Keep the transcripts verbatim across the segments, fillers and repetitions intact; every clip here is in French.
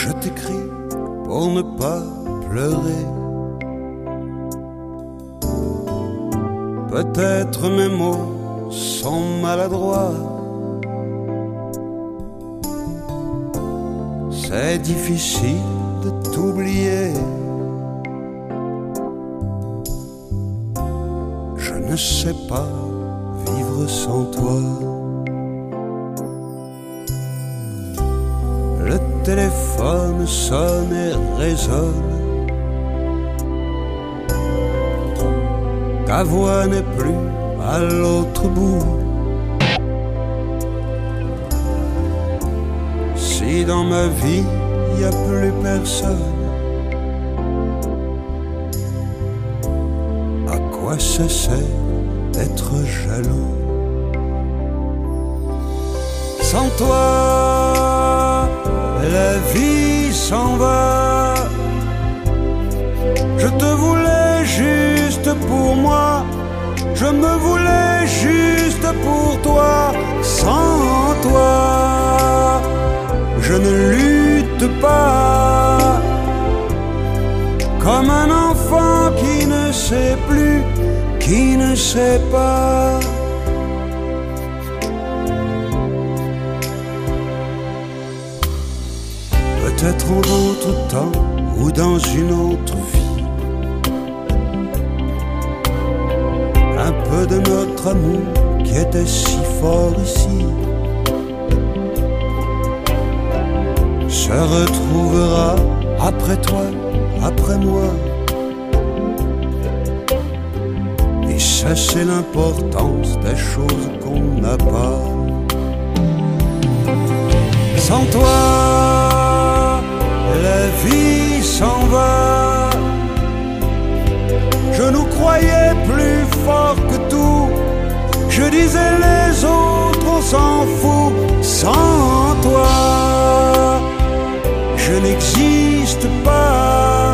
Je t'écris pour ne pas pleurer. Peut-être mes mots sont maladroits. C'est difficile de t'oublier. Je ne sais pas vivre sans toi. Le téléphone sonne et résonne. Ta voix n'est plus à l'autre bout. Si dans ma vie y a plus personne, à quoi ça sert d'être jaloux? Sans toi, la vie s'en va. Je te voulais juste pour moi, je me voulais juste pour toi. Sans toi, je ne lutte pas, comme un enfant qui ne sait plus, qui ne sait pas. Peut-être en autre temps ou dans une autre vie, un peu de notre amour qui était si fort ici se retrouvera après toi, après moi. Et ça c'est l'importance des choses qu'on n'a pas. Sans toi, la vie s'en va. Je nous croyais plus forts que tout. Je disais les autres on s'en fout. Sans toi, je n'existe pas.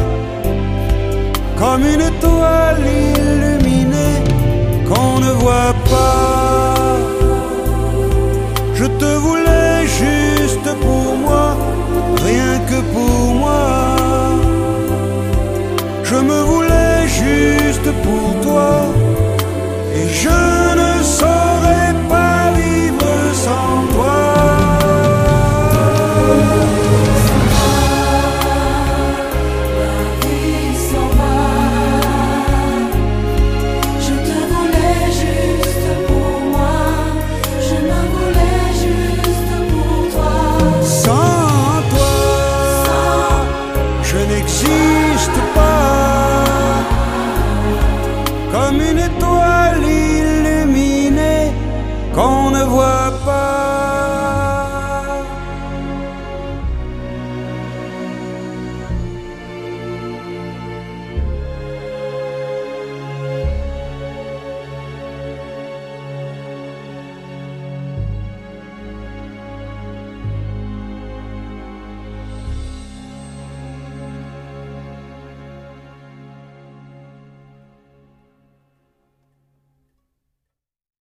Comme une étoile illuminée qu'on ne voit pas. Je te voulais juste pour moi, rien que pour moi. Je me voulais juste pour toi et je